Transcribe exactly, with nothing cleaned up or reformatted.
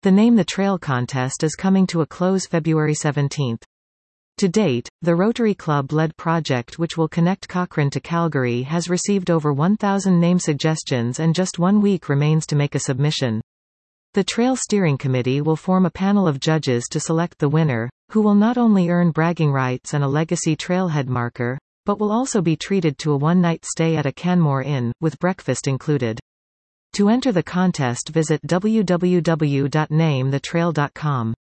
The Name the Trail contest is coming to a close February seventeenth. To date, the Rotary Club-led project which will connect Cochrane to Calgary has received over one thousand name suggestions and just one week remains to make a submission. The Trail Steering Committee will form a panel of judges to select the winner, who will not only earn bragging rights and a legacy trailhead marker, but will also be treated to a one-night stay at a Canmore Inn, with breakfast included. To enter the contest, visit w w w dot name the trail dot com.